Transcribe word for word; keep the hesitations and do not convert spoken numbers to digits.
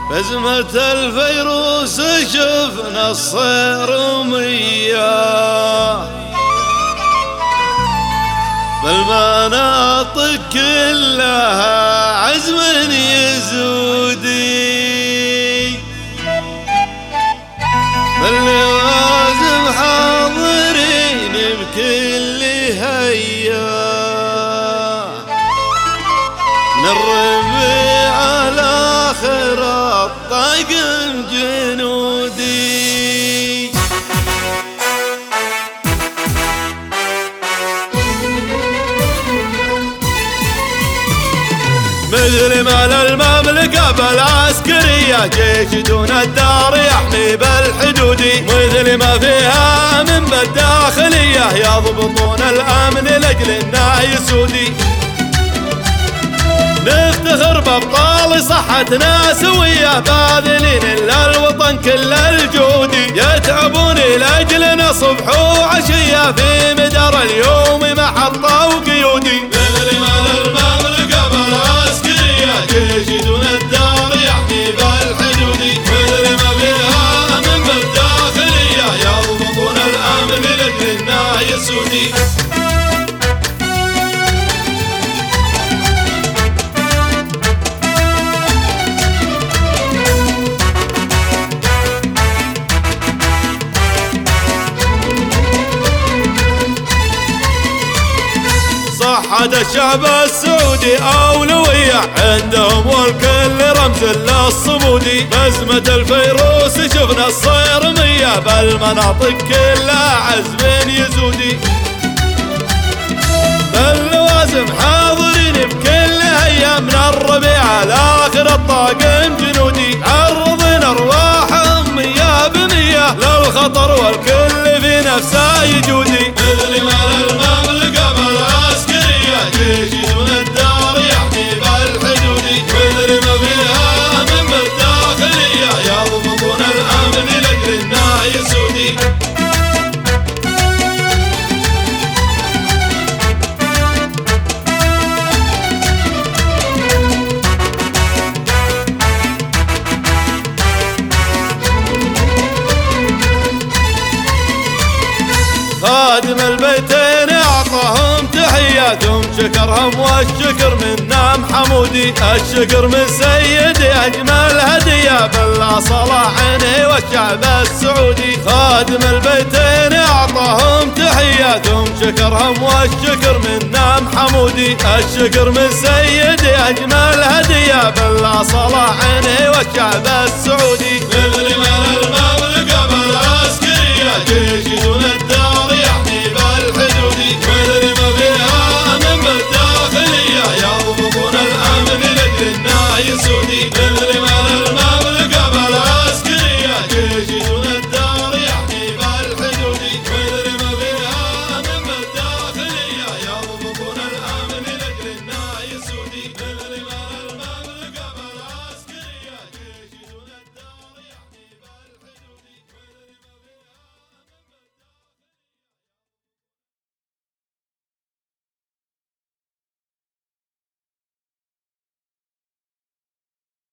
بزمة الفيروس شفنا الصيرمية بالمناطق كلها عزم يزودي، باللوازم حاضرين بكل هيا، من الربيع الآخر الطاقم جنودي. مثل ما للمملكة بالعسكرية جيش دون الدار يحمي بالحدود، مثل ما فيها من بالداخلية يضبطون الأمن لأجل إنه يسودي. نفتخر بأبطال صحتنا سوية باذلين للوطن كل الجهود، يتعبون لأجلنا صبح وعشية في مدار اليوم محطة وقيودي. مثل ما للمملكة بالعسكرية جيش دون الدار يحمي بالحدود، مثل ما فيها من بالداخلية يضبطون الأمن لأجل إنه يسودي. صحة الشعب السعودي أولوية عندهم والكل رمز للصمودي، بزمة الفيروس شفنا الصيرمية بالمناطق كلها عزم يزودي، باللوازم حاضرين بكل هيا، من الربيع الآخر الطاقم جنودي، عرضين أرواحهم مية بمية للخطر والكل في نفسه يجودي. مثل ما للمملكة بالعسكرية جيش دون الدار يحمي بالحدود، مثل ما فيها من بالداخلية يضبطون الأمن لأجل إنه يسودي. خادم البيتين أعطاهم تحياتهم شكرهم والشكر منا محمودي، الشكر من سيدي أجمل هدية بالله صلاح عيني والشعب السعودي. خادم البيتين أعطاهم تحياتهم شكرهم والشكر منا محمودي، الشكر من سيدي أجمل هدية بالله صلاح عيني والشعب السعودي. مثل ما للمملكة بالعسكرية جيش دون